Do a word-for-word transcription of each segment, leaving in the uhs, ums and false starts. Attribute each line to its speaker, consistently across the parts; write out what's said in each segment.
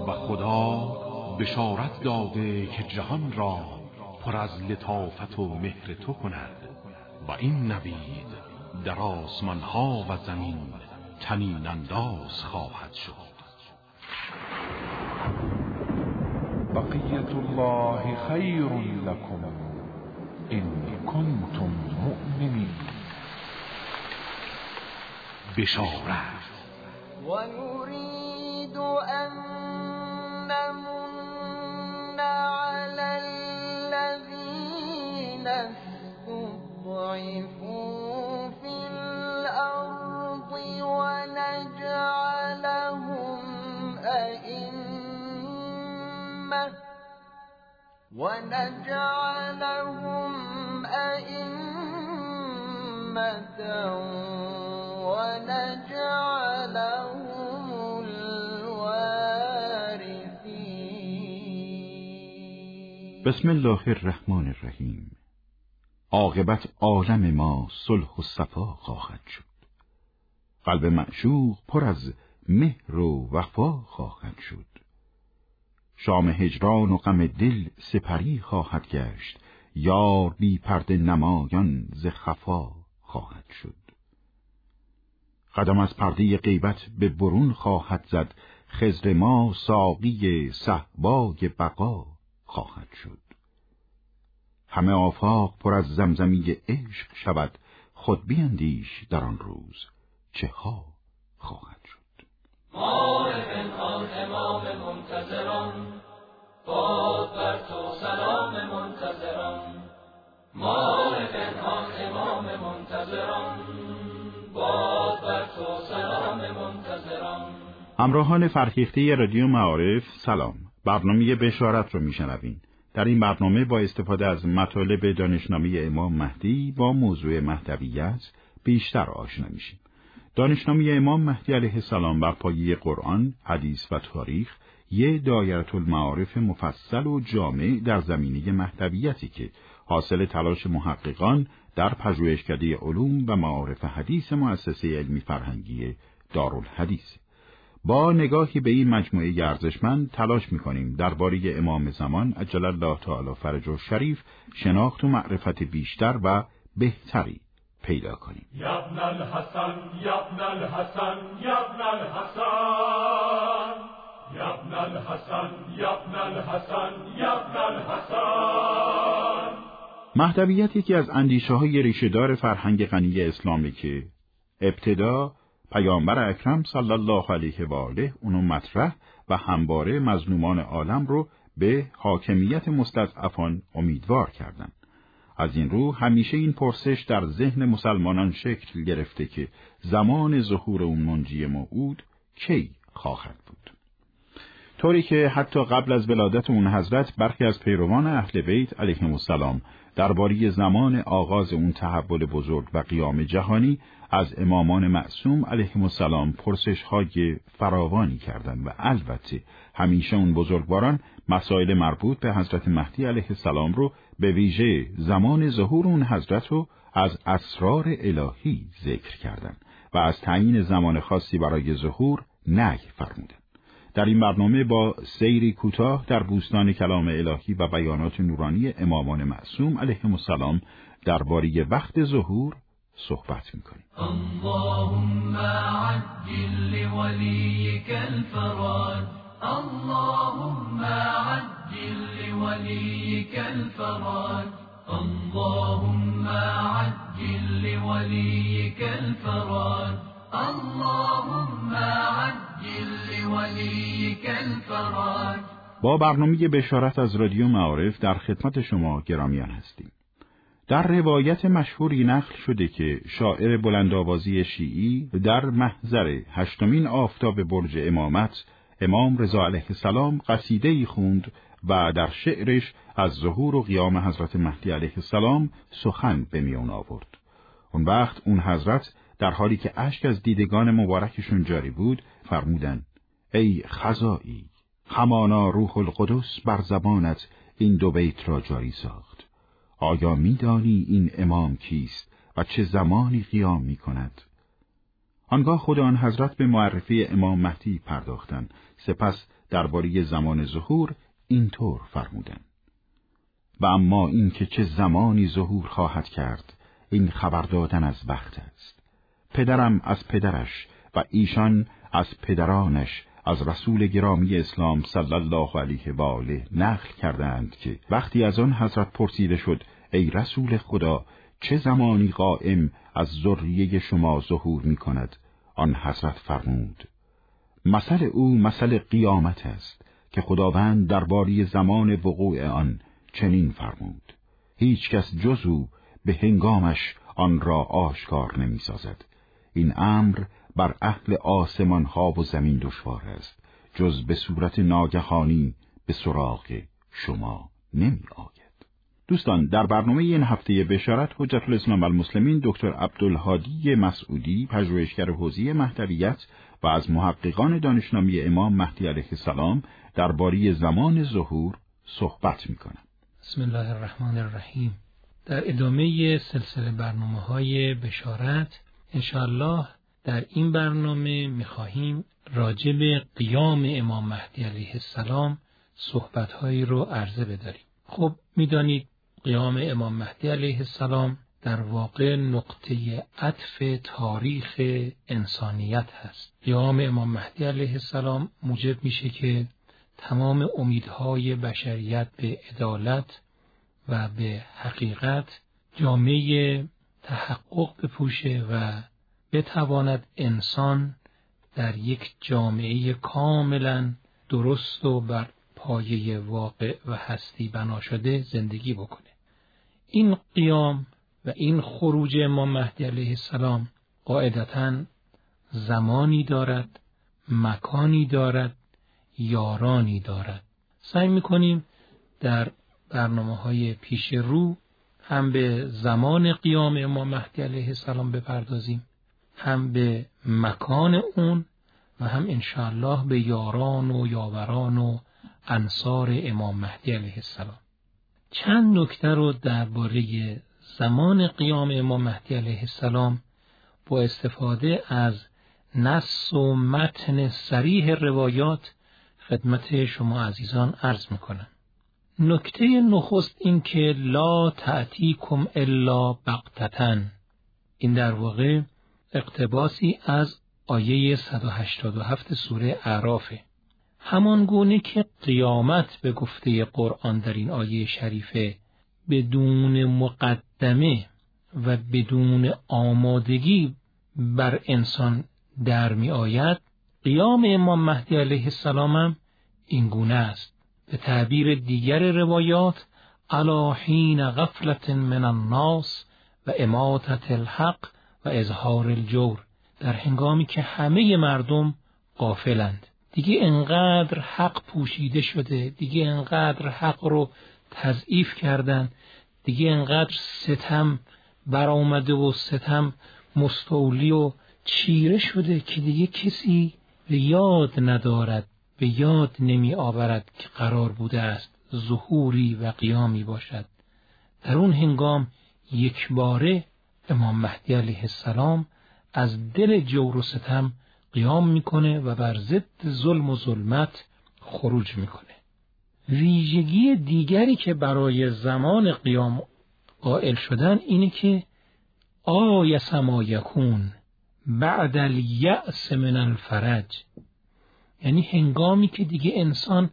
Speaker 1: و خدا بشارت داده که جهان را پر از لطافت و مهر تو کند و این نوید در آسمان ها و زمین طنین انداز خواهد شد.
Speaker 2: بقیت الله خیر لکم ان کنتم مؤمنین.
Speaker 1: بشارت
Speaker 3: و نريد ان نمن على الذين استضعفوا في الأرض ونجعلهم أئمة ونجعلهم أئمة ونجعلهم الوارثين.
Speaker 4: بسم الله الرحمن الرحیم. عاقبت عالم ما صلح و صفا خواهد شد. قلب معشوق پر از مهر و وفا خواهد شد. شام هجران و غم دل سپری خواهد گشت. یار بی پرده نمایان ز خفا خواهد شد. قدم از پرده غیبت به برون خواهد زد. خضر ما ساقی صهبای بقا خواهد شد. همه آفاق پر از زمزمی عشق شود. خود بیندیش در آن روز چه ها خواهد شد.
Speaker 5: ما پنهان امام منتظران، باد بر تو سلام منتظران. ما پنهان امام منتظران، باد بر تو سلام منتظران.
Speaker 4: همراهان فرهیخته رادیو معارف سلام. برنامه بشارت رو میشنوین. در این برنامه با استفاده از مطالب دانشنامه امام مهدی با موضوع مهدویت بیشتر آشنا میشیم. دانشنامه امام مهدی علیه السلام بر پایه قرآن، حدیث و تاریخ یک دایره المعارف مفصل و جامع در زمینه مهدویتی که حاصل تلاش محققان در پژوهشکده علوم و معارف حدیث مؤسسه علمی فرهنگی دارالحدیث. با نگاهی به این مجموعه ارزشمند تلاش می‌کنیم درباره امام زمان عجل الله تعالی فرجه الشریف شناخت و معرفت بیشتر و بهتری پیدا کنیم.
Speaker 5: یا ابن الحسن یا ابن الحسن یا ابن الحسن یا ابن الحسن یا ابن الحسن یا ابن الحسن.
Speaker 4: مهدویت یکی از اندیشه‌های ریشه‌دار فرهنگ غنی اسلامی که ابتدا پیامبر اکرم صلی الله علیه و آله اونو مطرح و همواره مظلومان عالم رو به حاکمیت مستضعفان امیدوار کردند. از این رو همیشه این پرسش در ذهن مسلمانان شکل گرفته که زمان ظهور اون منجی موعود کی خواهد بود. طوری که حتی قبل از ولادت اون حضرت برخی از پیروان اهل بیت علیهم السلام درباره زمان آغاز اون تحول بزرگ و قیام جهانی از امامان معصوم علیهم السلام پرسش‌های فراوانی کردند و البته همیشه اون بزرگواران مسائل مربوط به حضرت مهدی علیه السلام رو به ویژه زمان ظهور اون حضرت رو از اسرار الهی ذکر کردند و از تعیین زمان خاصی برای ظهور نهی فرمودند. در این برنامه با سیری کوتاه در بوستان کلام الهی و بیانات نورانی امامان معصوم علیهم السلام درباره وقت ظهور صحبت می‌کنیم.
Speaker 5: اللهم عجل لوليك الفرج، اللهم عجل لوليك الفرج، اللهم عجل لوليك الفرج، اللهم عجل لوليك الفرج.
Speaker 4: با برنامه بشارت از رادیو معارف در خدمت شما گرامیان هستیم. در روایت مشهوری نقل شده که شاعر بلندآوازی شیعی در محضر هشتمین آفتاب برج امامت امام رضا علیه السلام قصیده‌ای خوند و در شعرش از ظهور و قیام حضرت مهدی علیه السلام سخن به میان آورد. اون وقت اون حضرت در حالی که اشک از دیدگان مبارکشون جاری بود فرمودند: ای خزائی، همانا روح القدس بر زبانت این دو بیت را جاری ساخت. آیا می‌دانی این امام کیست و چه زمانی قیام می‌کند؟ آنگاه خود آن حضرت به معرفی امام مهدی پرداختند. سپس درباره زمان ظهور اینطور فرمودند: و اما این که چه زمانی ظهور خواهد کرد، این خبر دادن از وقت است. پدرم از پدرش و ایشان از پدرانش از رسول گرامی اسلام صلی الله علیه و آله نقل کردند که وقتی از آن حضرت پرسیده شد ای رسول خدا، چه زمانی قائم از ذریه شما ظهور می کند، آن حضرت فرمود: مثل او مثل قیامت است که خداوند درباره زمان وقوع آن چنین فرمود: هیچ کس جز او به هنگامش آن را آشکار نمی سازد. این امر بر اهل آسمان ها و زمین دشوار است، جز به صورت ناگهانی به سراغ شما نمی آید. دوستان، در برنامه این هفته بشارت حجت الاسلام و المسلمین دکتر عبدالهادی مسعودی، پژوهشگر حوزه مهدویت و از محققان دانشنامه امام مهدی علیه السلام درباره زمان ظهور صحبت می‌کنند.
Speaker 6: بسم الله الرحمن الرحیم. در ادامه سلسله برنامه‌های بشارت انشاءالله در این برنامه می‌خواهیم راجع به قیام امام مهدی علیه السلام صحبت‌هایی رو عرضه بداریم. خب می‌دانید قیام امام مهدی علیه السلام در واقع نقطه عطف تاریخ انسانیت هست. قیام امام مهدی علیه السلام موجب میشه که تمام امیدهای بشریت به عدالت و به حقیقت جامعه تحقق بپوشه و بتواند انسان در یک جامعه کاملا درست و بر پایه واقع و هستی بنا شده زندگی بکنه. این قیام و این خروج امام مهدی علیه السلام قاعدتاً زمانی دارد، مکانی دارد، یارانی دارد. سعی می‌کنیم در برنامه‌های پیش رو هم به زمان قیام امام مهدی علیه السلام بپردازیم، هم به مکان اون و هم انشاءالله به یاران و یاوران و انصار امام مهدی علیه السلام. چند نکته رو درباره زمان قیام امام مهدی علیه السلام با استفاده از نص و متن صریح روایات خدمت شما عزیزان عرض میکنم. نکته نخست این که لا تأتیکم الا بغتة، این در واقع اقتباسی از آیه صد و هشتاد و هفت سوره اعرافه. همان گونه که قیامت به گفته قرآن در این آیه شریفه بدون مقدمه و بدون آمادگی بر انسان در می آید، قیام امام مهدی علیه السلام هم این گونه است. به تعبیر دیگر روایات علی حین غفلت من الناس و اماتة الحق و اظهار الجور، در هنگامی که همه مردم غافلند، دیگه انقدر حق پوشیده شده، دیگه انقدر حق رو تضعیف کردن، دیگه انقدر ستم برآمده و ستم مستولی و چیره شده که دیگه کسی به یاد ندارد، به یاد نمی آورد که قرار بوده است ظهوری و قیامی باشد. در اون هنگام یک باره امام مهدی علیه السلام از دل جور و ستم قیام میکنه و بر ضد ظلم و ظلمت خروج میکنه. ویژگی دیگری که برای زمان قیام قائل شدن اینه که آیس ما یکون بعد الیأس من الفرج، یعنی هنگامی که دیگه انسان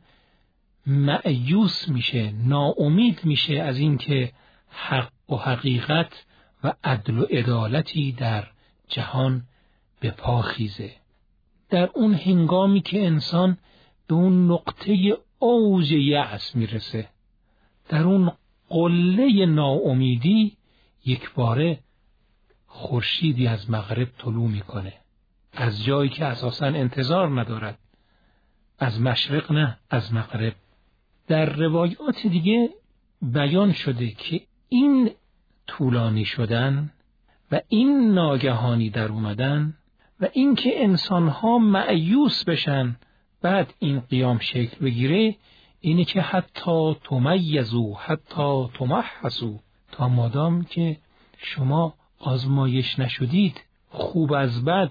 Speaker 6: مأیوس میشه، ناامید میشه از اینکه حق و حقیقت و عدل و عدالتی در جهان به پا خیزه. در اون هنگامی که انسان به اون نقطه اوج یأس میرسه، در اون قله ناامیدی یک باره خورشیدی از مغرب طلوع میکنه، از جایی که اساساً انتظار ندارد، از مشرق نه، از مغرب. در روایات دیگه بیان شده که این طولانی شدن و این ناگهانی در اومدن و این که انسانها مأیوس بشن بعد این قیام شکل بگیره، اینه که حتی تمیزو حتی تمحصو، تا مادام که شما آزمایش نشدید، خوب از بد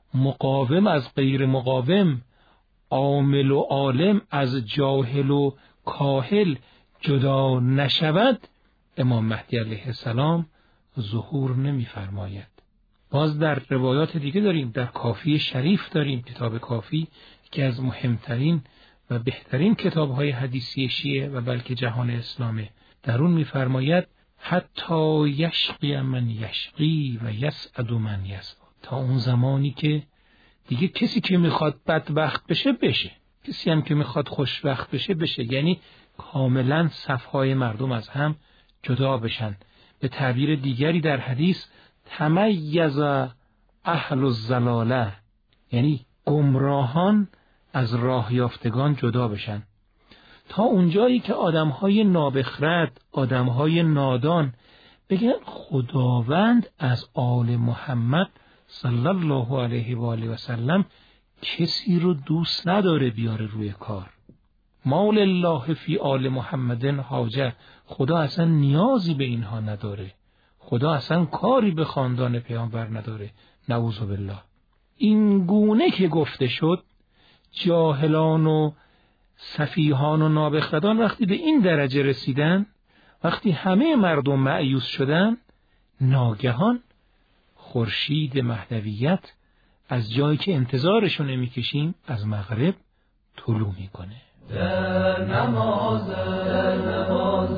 Speaker 6: مقاوم از غیر مقاوم، عامل و عالم از جاهل و کاهل جدا نشود، امام مهدی علیه السلام ظهور نمی‌فرماید. باز در روایات دیگه داریم، در کافی شریف داریم، کتاب کافی که از مهمترین و بهترین کتاب‌های حدیثی شیعه و بلکه جهان اسلامه، در اون می‌فرماید حتی یشقی من یشقی و یسعد من یسعد، تا اون زمانی که دیگه کسی که میخواد بدبخت بشه بشه، کسی هم که میخواد خوشبخت بشه بشه، یعنی کاملا صفهای مردم از هم جدا بشن. به تعبیر دیگری در حدیث تمیز اهل الضلاله، یعنی گمراهان از راه یافتگان جدا بشن، تا اونجایی که آدمهای نابخرد، آدمهای نادان بگن خداوند از آل محمد صلی الله علیه و آله و سلم کسی رو دوست نداره بیاره روی کار. مال الله فی آل محمد حاجه، خدا اصلا نیازی به اینها نداره، خدا اصلا کاری به خاندان پیامبر نداره، نعوذ بالله. این گونه که گفته شد، جاهلان و سفیهان و نابخردان وقتی به این درجه رسیدن، وقتی همه مردم مأیوس شدن، ناگهان خورشید مهدویت از جایی که انتظارشو نمیکشیم از مغرب طلوع میکنه.
Speaker 5: در نماز در نماز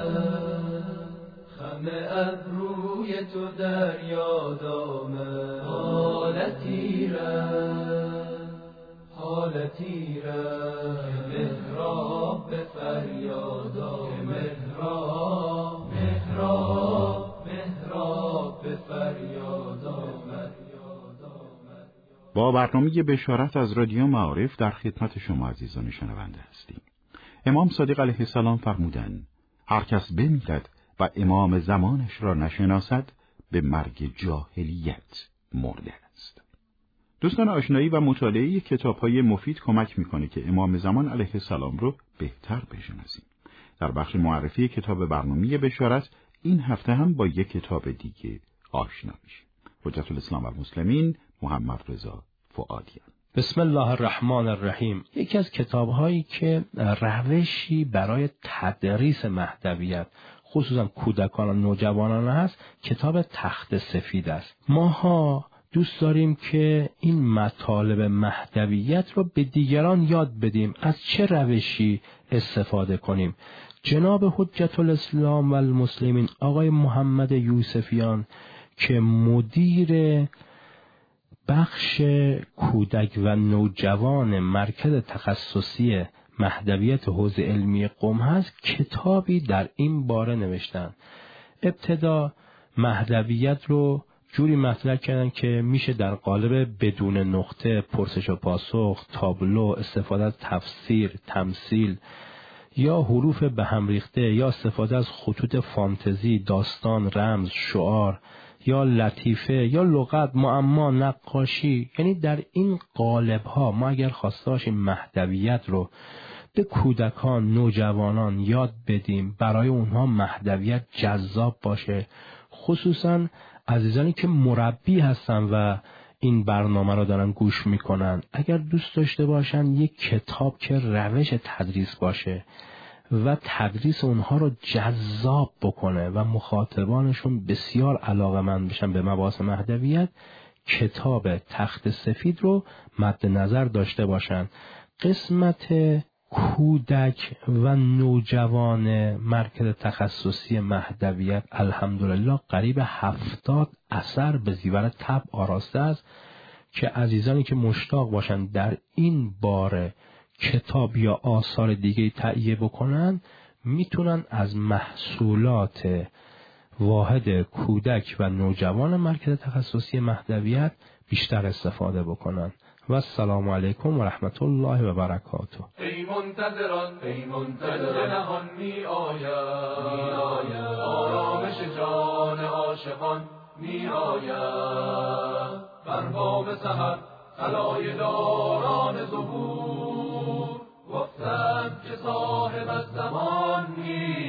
Speaker 5: خم ابروی تو در یادامه، حالتی رفت حالتی رفت محراب به فریادا، محراب محراب محراب به فریادا.
Speaker 4: با برنامه بشارت از رادیو معارف در خدمت شما عزیزان شنونده هستیم. امام صادق علیه السلام فرمودند هر کس بمیرد و امام زمانش را نشناسد به مرگ جاهلیت مرده است. دوستان، آشنایی و مطالعه کتاب‌های مفید کمک می‌کنه که امام زمان علیه السلام رو بهتر بشناسیم. در بخش معرفی کتاب برنامه بشارت این هفته هم با یک کتاب دیگه آشنا میشیم. حجت الاسلام و المسلمین محمد رضا فؤادیان.
Speaker 7: بسم الله الرحمن الرحیم. یکی از کتاب‌هایی که روشی برای تدریس مهدویت خصوصا کودکان و نوجوانان هست، کتاب تخت سفید است. ماها دوست داریم که این مطالب مهدویت رو به دیگران یاد بدیم، از چه روشی استفاده کنیم. جناب حجت الاسلام و المسلمین آقای محمد یوسفیان که مدیر بخش کودک و نوجوان مرکز تخصصی مهدویت حوزه علمی قم هست، کتابی در این باره نوشتن. ابتدا مهدویت رو جوری مطرح کردن که میشه در قالب بدون نقطه، پرسش و پاسخ، تابلو، استفاده از تفسیر، تمثیل یا حروف به هم ریخته یا استفاده از خطوط فانتزی، داستان، رمز، شعار یا لطیفه یا لغت، معما، نقاشی، یعنی در این قالب ها ما اگر خواسته باشیم مهدویت رو به کودکان، نوجوانان یاد بدیم، برای اونها مهدویت جذاب باشه، خصوصا عزیزانی که مربی هستن و این برنامه رو دارن گوش میکنن، اگر دوست داشته باشن یک کتاب که روش تدریس باشه و تدریس اونها رو جذاب بکنه و مخاطبانشون بسیار علاقه‌مند بشن به مباحث مهدویت، کتاب تخت سفید رو مد نظر داشته باشن. قسمت کودک و نوجوان مرکز تخصصی مهدویت الحمدلله قریب هفتاد اثر به زیور طبع آراسته است که عزیزانی که مشتاق باشن در این باره کتاب یا آثار دیگه تهیه بکنن، میتونن از محصولات واحد کودک و نوجوان مرکز تخصصی مهدویت بیشتر استفاده بکنن. و السلام علیکم و رحمت الله و برکاته.
Speaker 5: ای منتظران ای منتظران جهان می آید، آرامش جان عاشقان می آید، بر بام سحر طلای داران ظهور، گفتند که صاحب الزمان می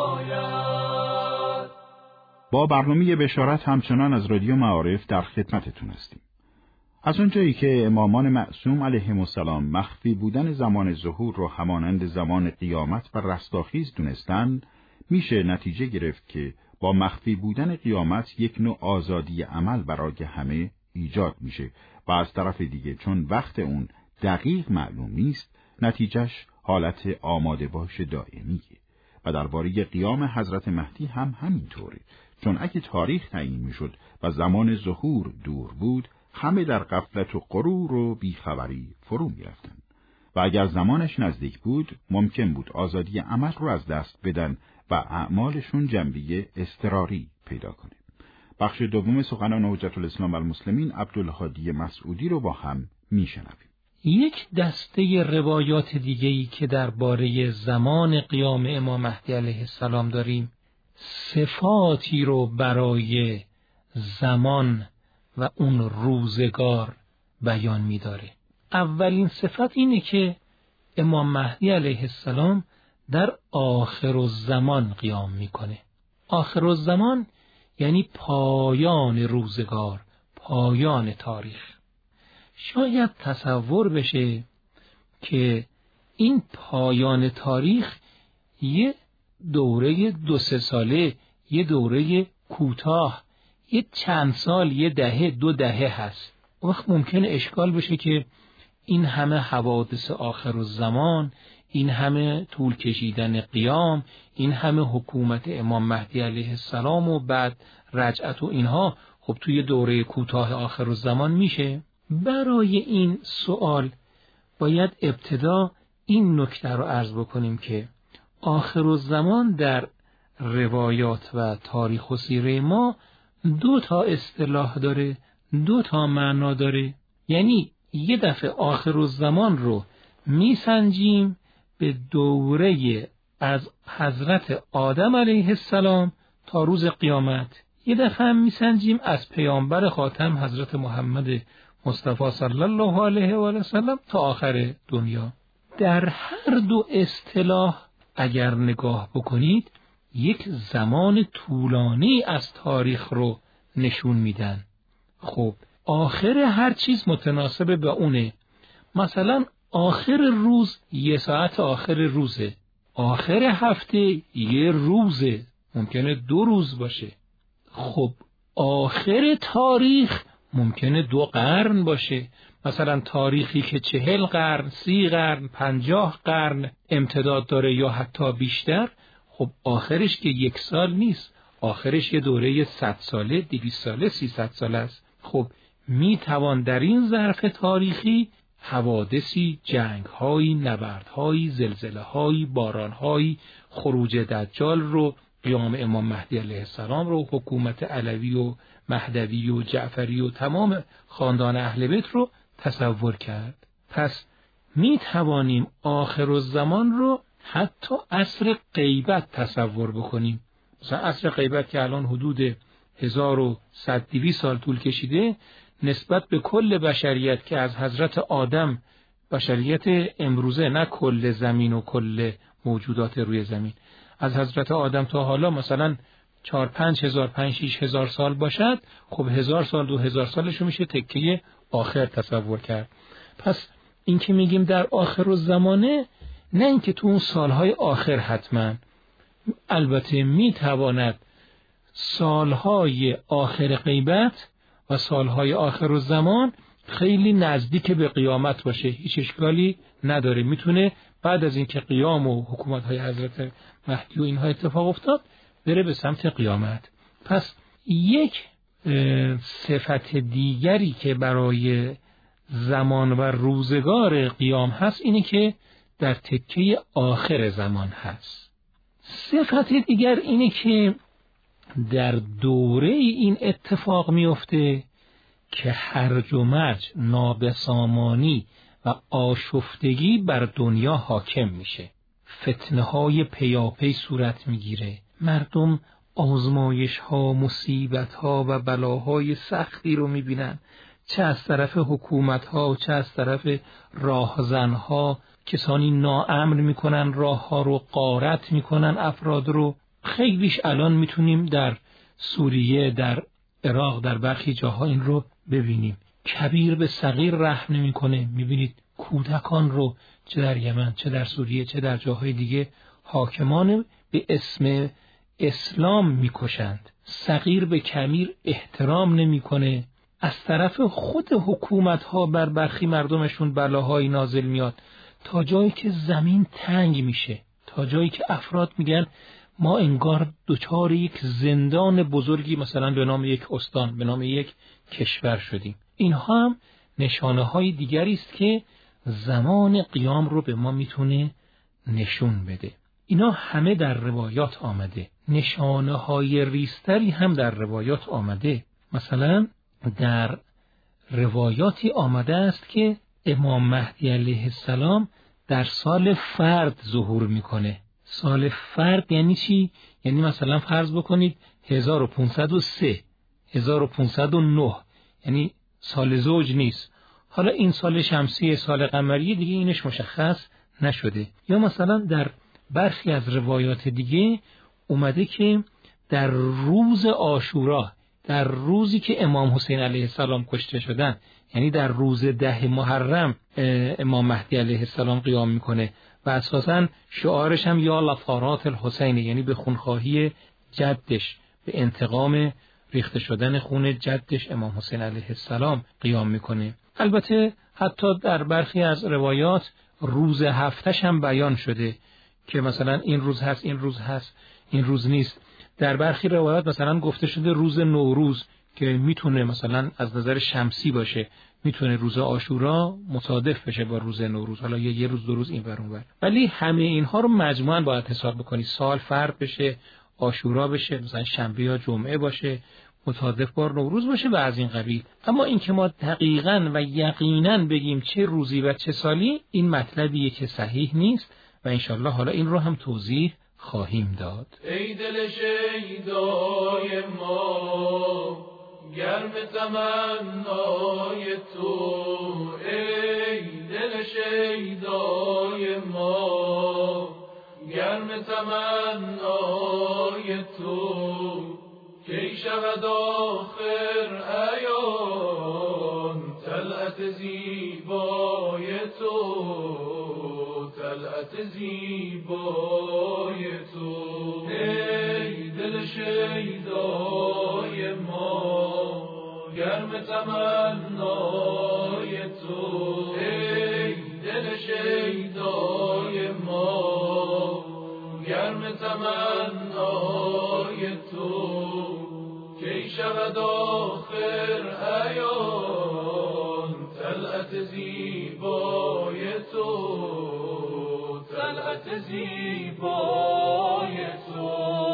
Speaker 5: آید.
Speaker 4: با برنامه بشارت همچنان از رادیو معارف در خدمتتون هستیم. از اونجایی که امامان معصوم علیهم السلام مخفی بودن زمان ظهور رو همانند زمان قیامت و رستاخیز دونستن، میشه نتیجه گرفت که با مخفی بودن قیامت یک نوع آزادی عمل برای همه ایجاد میشه و از طرف دیگه چون وقت اون دقیق معلوم نیست، نتیجهش حالت آماده باش دائمیه. و درباره قیام حضرت مهدی هم همینطوره، چون اگه تاریخ تعیین میشد و زمان ظهور دور بود، همه در غفلت و غرور و بیخبری فرو میرفتن و اگر زمانش نزدیک بود ممکن بود آزادی عمل رو از دست بدن و اعمالشون جنبه اضطراری پیدا کنه. بخش دوم سخنان حجت الاسلام و المسلمین عبدالهادی مسعودی رو با هم میشنویم.
Speaker 6: یک دسته روایات دیگه‌ای که درباره زمان قیام امام مهدی علیه السلام داریم، صفاتی رو برای زمان و اون روزگار بیان می‌داره. اولین صفت اینه که امام مهدی علیه السلام در آخر الزمان قیام میکنه. آخر الزمان یعنی پایان روزگار، پایان تاریخ. شاید تصور بشه که این پایان تاریخ یه دوره دو سه ساله، یه دوره کوتاه، یه چند سال، یه دهه، دو دهه هست. وقت ممکنه اشکال بشه که این همه حوادث آخر الزمان، این همه طول کشیدن قیام، این همه حکومت امام مهدی علیه السلام و بعد رجعت و اینها، خب توی دوره کوتاه آخر الزمان میشه؟ برای این سوال باید ابتدا این نکته رو عرض بکنیم که آخر الزمان در روایات و تاریخ و سیره ما دو تا اصطلاح داره، دو تا معنا داره. یعنی یه دفعه آخر الزمان رو میسنجیم به دوره از حضرت آدم علیه السلام تا روز قیامت، یه دفعه هم میسنجیم از پیامبر خاتم حضرت محمد مصطفی صلی الله علیه و آله و سلم تا آخر دنیا. در هر دو اصطلاح اگر نگاه بکنید یک زمان طولانی از تاریخ رو نشون میدن. خب آخر هر چیز متناسب به اونه. مثلا آخر روز یه ساعت آخر روزه، آخر هفته یه روزه، ممکنه دو روز باشه. خب آخر تاریخ ممکنه دو قرن باشه. مثلا تاریخی که چهل قرن، سی قرن، پنجاه قرن امتداد داره یا حتی بیشتر، خب آخرش که یک سال نیست، آخرش یه دوره صد ساله، دویست ساله، سیصد ساله است. خب می توان در این ظرف تاریخی حوادثی، جنگ‌هایی، نبردهایی، زلزله‌هایی، باران‌هایی، خروج دجال رو، قیام امام مهدی علیه السلام رو، حکومت علوی و مهدوی و جعفری و تمام خاندان اهل بیت رو تصور کرد. پس می توانیم آخر الزمان رو حتی عصر غیبت تصور بکنیم. مثلا عصر غیبت که الان حدود هزار و صد دویست سال طول کشیده، نسبت به کل بشریت که از حضرت آدم، بشریت امروزه، نه کل زمین و کل موجودات روی زمین، از حضرت آدم تا حالا مثلا چار پنج هزار پنج شیش هزار سال باشد، خب هزار سال دو هزار سالشو میشه تکه آخر تصور کرد. پس این که میگیم در آخر الزمانه، نه اینکه تو اون سالهای آخر حتما، البته میتواند سالهای آخر غیبت و سالهای آخر الزمان خیلی نزدیک به قیامت باشه، هیچ اشکالی نداره. میتونه بعد از اینکه قیام و حکومت‌های حضرت مهدی و اینها اتفاق افتاد بره به سمت قیامت. پس یک صفت دیگری که برای زمان و روزگار قیام هست اینه که در تکه آخر زمان هست. صفت دیگر اینه که در دوره این اتفاق میفته که هرج و مرج، نابسامانی و آشفتگی بر دنیا حاکم میشه. فتنه های پیاپی صورت میگیره. مردم آزمایش ها، مصیبت ها و بلاهای سختی رو میبینن، چه از طرف حکومت ها و چه از طرف راهزن ها. کسانی ناامر میکنن راه ها رو، غارت میکنن افراد رو. خیلیش الان میتونیم در سوریه، در عراق، در برخی جاها این رو ببینیم. کبیر به صغیر رحم نمیکنه. میبینید کودکان رو چه در یمن، چه در سوریه، چه در جاهای دیگه حاکمان به اسم اسلام میکشند. صغیر به کبیر احترام نمیکنه. از طرف خود حکومت ها بر برخی مردمشون بلاهایی نازل میاد تا جایی که زمین تنگ میشه، تا جایی که افراد میگن ما انگار دچار یک زندان بزرگی مثلا به نام یک استان، به نام یک کشور شدیم. اینها هم نشانه های دیگری است که زمان قیام رو به ما میتونه نشون بده. اینا همه در روایات آمده. نشانه های ریستری هم در روایات آمده. مثلا در روایاتی آمده است که امام مهدی علیه السلام در سال فرد ظهور میکنه. سال فرد یعنی چی؟ یعنی مثلا فرض بکنید هزار و پانصد و سه، هزار و پانصد و نه، یعنی سال زوج نیست. حالا این سال شمسی، سال قمری دیگه اینش مشخص نشده. یا مثلا در برخی از روایات دیگه اومده که در روز عاشورا، در روزی که امام حسین علیه السلام کشته شدن، یعنی در روز ده محرم امام مهدی علیه السلام قیام میکنه و اساساً شعارش هم یا لطارات الحسین، یعنی به خونخواهی جدش، به انتقام ریخته شدن خون جدش امام حسین علیه السلام قیام میکنه. البته حتی در برخی از روایات روز هفتش هم بیان شده که مثلا این روز هست، این روز هست، این روز نیست. در برخی روایات مثلا گفته شده روز نوروز که میتونه مثلا از نظر شمسی باشه، میتونه روز عاشورا مصادف بشه با روز نوروز، حالا یه, یه روز دو روز این ور اون ور. ولی همه اینها رو مجموعاً باید حساب بکنی. سال فرد بشه، عاشورا بشه، مثلا شنبه یا جمعه باشه، مصادف با نوروز باشه و از این قبیل. اما این که ما دقیقاً و یقیناً بگیم چه روزی و چه سالی، این مطلبیه که صحیح نیست و انشالله حالا این رو هم توضیح خواهیم داد.
Speaker 5: ای دل شیدای ما گرم تمنای تو، ای دل شیدای ما گرم تمنای تو، کی شود آخر عیان طلعت زیبای تو، طلعت زیبای تو. ای دل شیدای ما گرم تمنای تو، ای دل شیدای ما گرم تمنای تو، کی شود آخر عیان طلعت زیبای تو، طلعت زیبای تو.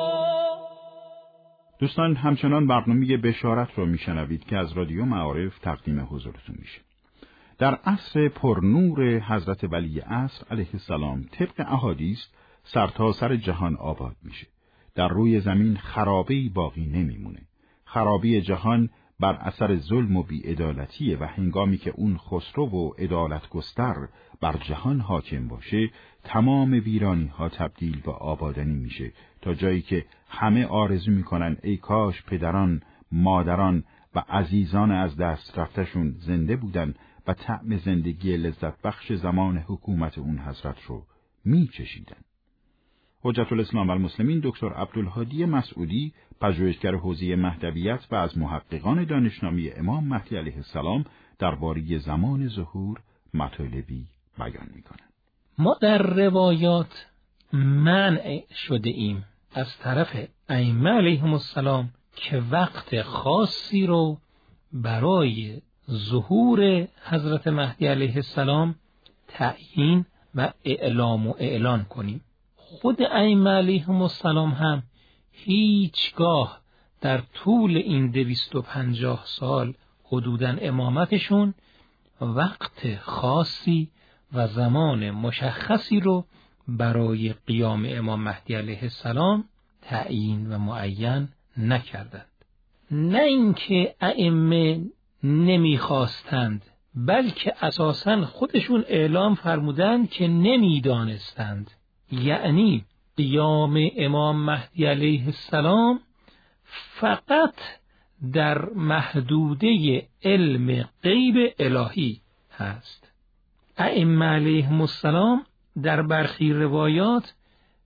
Speaker 4: دوستان همچنان برنامه بشارت رو میشنوید که از رادیو معارف تقدیم حضورتون میشه. در عصر پرنور حضرت ولی عصر علیه السلام طبق احادیث سرتاسر جهان آباد میشه. در روی زمین خرابه‌ای باقی نمیمونه. خرابی جهان بر اثر ظلم و بی‌عدالتیه و هنگامی که اون خسرو و عدالت گستر بر جهان حاکم باشه، تمام ویرانی ها تبدیل به آبادانی میشه، تا جایی که همه آرزو میکنن ای کاش پدران، مادران و عزیزان از دست رفتشون زنده بودن و طعم زندگی لذت بخش زمان حکومت اون حضرت رو میچشیدن. حجت الاسلام و المسلمین دکتر عبدالهادی مسعودی، پژوهشگر حوزه مهدویت و از محققان دانشنامه امام مهدی علیه السلام درباره زمان ظهور مطالبی بیان می‌کنند.
Speaker 6: ما در روایات منع شده ایم از طرف ائمه علیهم السلام که وقت خاصی رو برای ظهور حضرت مهدی علیه السلام تعیین و اعلام و اعلان کنیم. خود ائمه علیهم السلام هم هیچگاه در طول این دویست و پنجاه سال حدوداً امامتشون وقت خاصی و زمان مشخصی رو برای قیام امام مهدی علیه السلام تعیین و معین نکردند. نه اینکه ائمه نمیخواستند، بلکه اساساً خودشون اعلام فرمودند که نمیدانستند. یعنی قیام امام مهدی علیه السلام فقط در محدوده علم غیب الهی هست. ائمه علیهم السلام در برخی روایات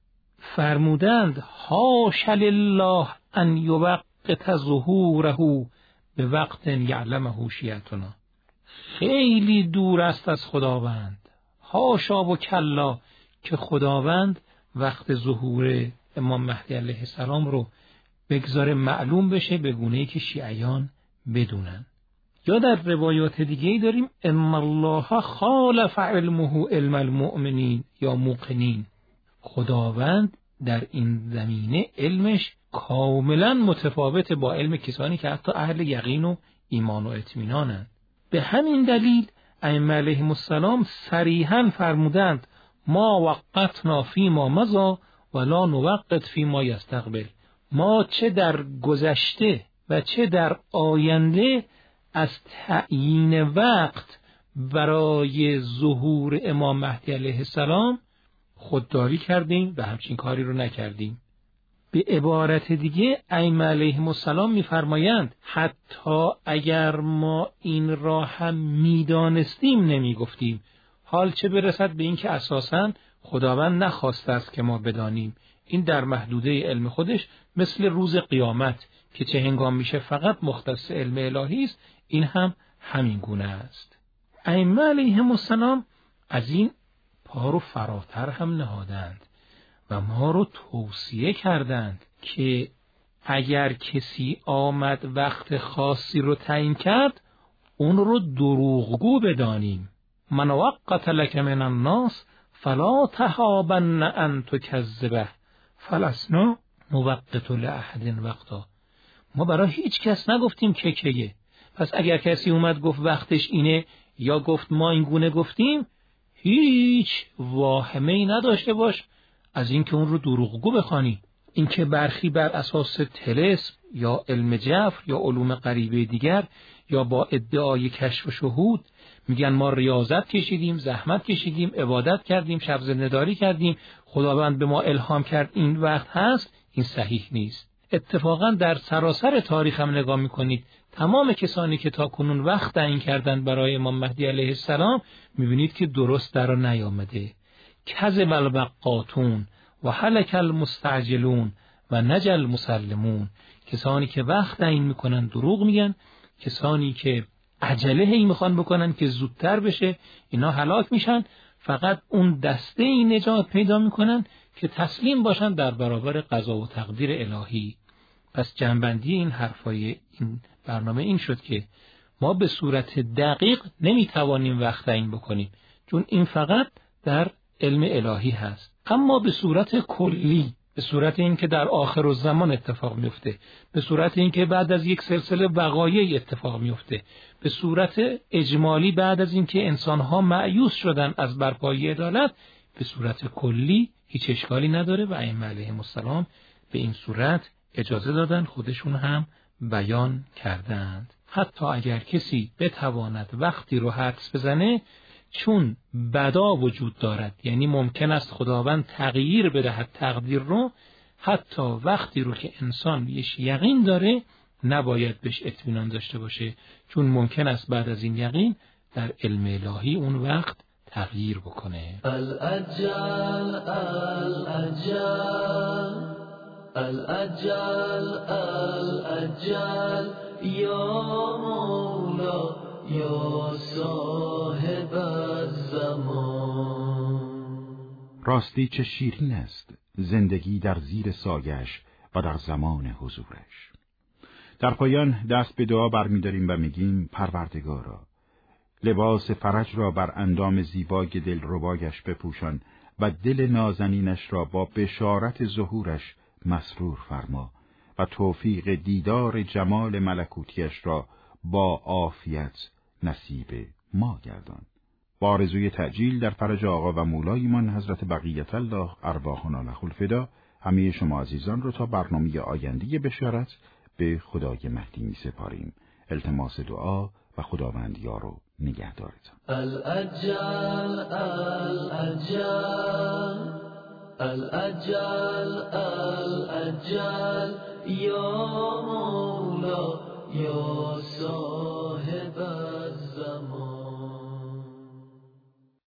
Speaker 6: فرمودند حاش لله ان یوقت ظهوره به وقت یعلمه شیعتنا. خیلی دور است از خداوند، حاشا و کلا که خداوند وقت ظهور امام مهدی علیه السلام رو بگذاره معلوم بشه به گونه‌ای که شیعیان بدونن. یا در روایات دیگه‌ای داریم ان الله خالف علمه علم المؤمنین یا موقنین. خداوند در این زمینه علمش کاملا متفاوت با علم کسانی که حتی اهل یقین و ایمان و اطمینانند. به همین دلیل ائمه علیهم السلام صریحا فرمودند ما وقتنا فی ما مضی ولا نوقت فی ما یستقبل. ما چه در گذشته و چه در آینده از تعیین وقت برای ظهور امام مهدی علیه السلام خودداری کردیم و همچین کاری رو نکردیم. به عبارت دیگه ائمه علیهم السلام می‌فرمایند حتی اگر ما این را هم می‌دانستیم نمی‌گفتیم، حال چه برسد به این که اساساً خداوند نخواسته است که ما بدانیم. این در محدوده علم خودش مثل روز قیامت که چه هنگام میشه فقط مختص علم الهی است، این هم همین گونه است. ائمه علیهم السلام از این پا رو فراتر هم نهادند و ما رو توصیه کردند که اگر کسی آمد وقت خاصی رو تعیین کرد اون رو دروغگو بدانیم. من وقت لک من الناس فلا تهابن ان تکذبه فلسنا نوقت لاحد وقتا. ما برای هیچ کس نگفتیم که کیه. پس اگر کسی اومد گفت وقتش اینه یا گفت ما این گونه گفتیم، هیچ واهمه‌ای نداشته باش از اینکه اون رو دروغگو بخوانی. اینکه برخی بر اساس طلسم یا علم جبر یا علوم غریبه دیگر یا با ادعای کشف و شهود میگن ما ریاضت کشیدیم، زحمت کشیدیم، عبادت کردیم، شب زنده‌داری کردیم، خداوند به ما الهام کرد این وقت هست، این صحیح نیست. اتفاقا در سراسر تاریخ هم نگاه میکنید تمام کسانی که تا کنون وقت تعیین کردند برای امام مهدی علیه السلام میبینید که درست در نیامده. کذب البقاتون و هلک المستعجلون و نجل المسلمون. کسانی که وقت تعیین میکنن دروغ میگن، کسانی که عجله هی میخوان بکنن که زودتر بشه اینا هلاک میشن. فقط اون دسته این نجات پیدا میکنن که تسلیم باشن در برابر قضا و تقدیر الهی. پس جنبندی این حرفای این برنامه این شد که ما به صورت دقیق نمیتوانیم وقت تعیین بکنیم چون این فقط در علم الهی هست، اما به صورت کلی، به صورت این که در آخر الزمان اتفاق میفته، به صورت این که بعد از یک سلسله وقایع اتفاق میفته، به صورت اجمالی بعد از این که انسانها مایوس شدن از برپایی عدالت، به صورت کلی هیچ اشکالی نداره و ائمه علیهم السلام به این صورت اجازه دادن، خودشون هم بیان کردند. حتی اگر کسی بتواند وقتی رو حدس بزنه چون بدا وجود دارد، یعنی ممکن است خداوند تغییر بدهد تقدیر رو، حتی وقتی رو که انسان بیش یقین داره نباید بهش اطمینان داشته باشه چون ممکن است بعد از این یقین در علم الهی اون وقت تغییر بکنه.
Speaker 8: الاجل الاجل الاجل الاجل یا مولا یا صاحب الزمان.
Speaker 4: راستی چه شیرین است زندگی در زیر سایش و در زمان حضورش. در پایان دست به دعا برمی‌داریم و میگیم پروردگارا لباس فرج را بر اندام زیبای دلربایش بپوشان و دل نازنینش را با بشارت ظهورش مسرور فرما و توفیق دیدار جمال ملکوتیش را با عافیت نصیب ما گردان. با آرزوی تعجیل در فرج آقا و مولایمان حضرت بقیت الله ارواحنا له الفدا، همه شما عزیزان رو تا برنامه آینده بشارت به خدای مهدی می سپاریم. التماس دعا و خداوند یار و نگهدارتان.
Speaker 8: الاجل الاجل الاجل الاجل یا مولا یا صاحب